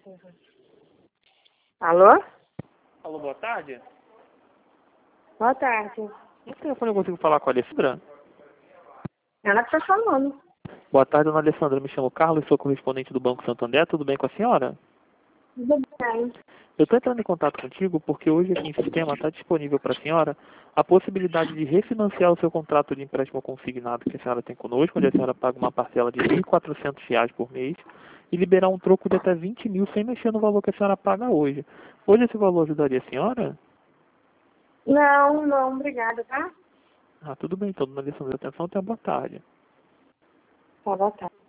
Alô? Alô, boa tarde. Boa tarde. No telefone eu consigo falar com a Alessandra? Ela que tá falando. Boa tarde, dona Alessandra. Me chamo Carlos, sou correspondente do Banco Santander. Tudo bem com a senhora? Tudo bem. Eu estou entrando em contato contigo porque hoje aqui em sistema está disponível para a senhora a possibilidade de refinanciar o seu contrato de empréstimo consignado que a senhora tem conosco, onde a senhora paga uma parcela de R$ 1.400 por mês e liberar um troco de até 20 mil sem mexer no valor que a senhora paga hoje. Hoje esse valor ajudaria a senhora? Não, obrigada, tá? Ah, tudo bem, então, dona Alessandra. Atenção, até boa tarde. Tá, boa tarde.